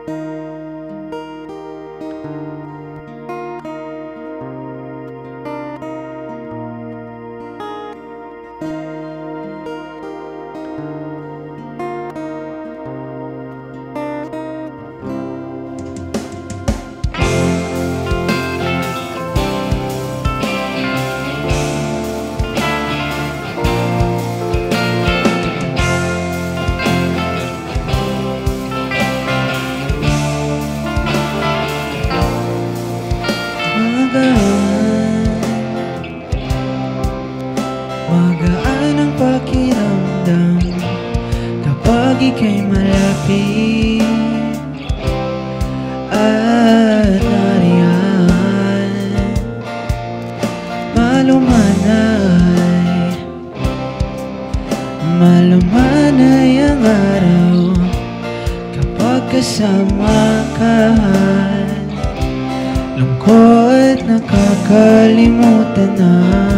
Magaan ang pakiramdam kapag ika'y malapit at nariyan. Malumanay ang araw kapag kasama ka. Lungkot nakakalimutan na,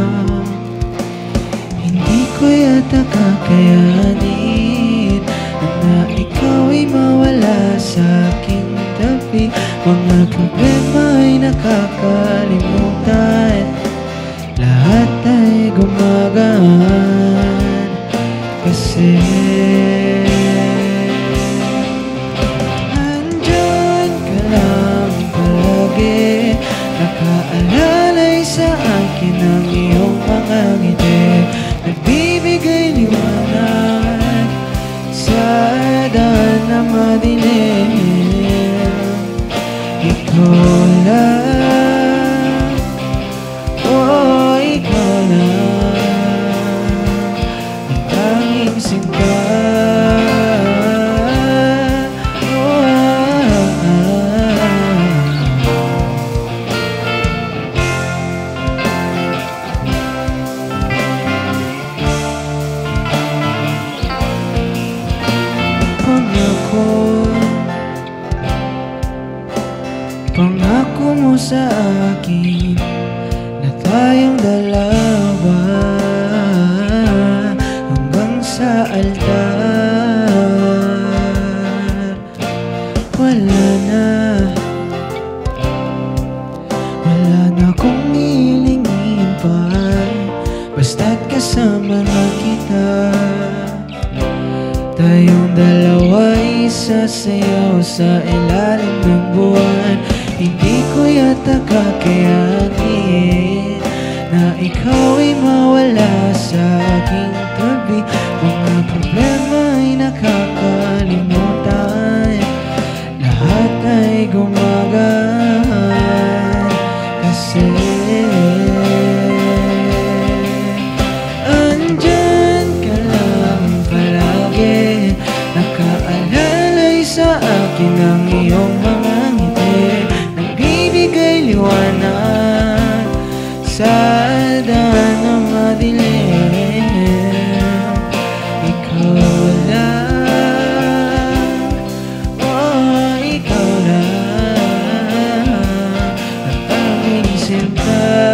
hindi ko yata kakayanin na ikaw ay mawala sa aking tabi. Mga problema ay nakakalimutan, lahat ay gumagaan kasi andyan ka lang palagi, nakaalalay sa akin ang iyong mga ngiti, nagbibigay liwanag sa daan na madilim. Ikaw lang, oh ikaw lang ang tanging sinta. Pangako mo sa akin na tayong dalawa hanggang sa altar. Wala na kong hilingin pa, basta't kasama na kita. Tayong dalawa'y sasayaw sa ilalim ng buwan. Hindi ko yata kakayanin na ikaw ay mawala sa aking tabi. Mga problema ay nakakalimutan, lahat ay gumagaan kasi andyan ka lang palagi, nakaalalay sa akin ang iyong mga ngiti, nagbibigay liwanag sa daan na madilim. Ikaw lang, oh ikaw lang ang tanging sinta.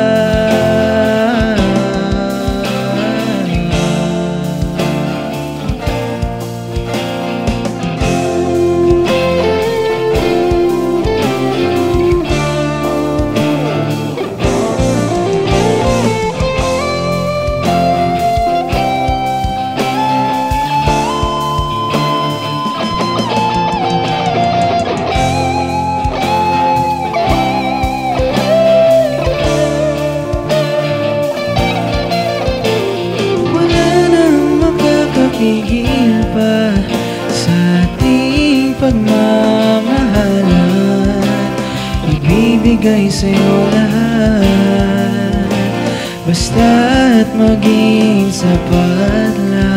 Pigil pa sa ating pagmamahalan, ibibigay sa'yo lahat, basta't maging sapat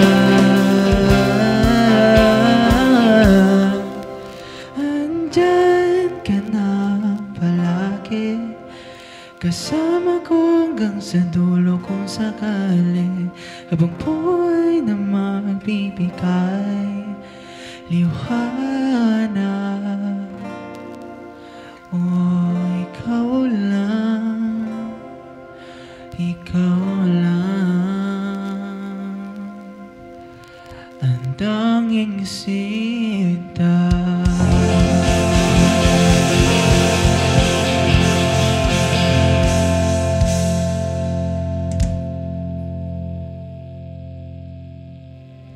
lang. Andyan ka na palagi, kasama ko hanggang sa dulo kung sakali, habang buhay na magbibigay liwanag. Oh, ikaw lang, ang tanging sinta.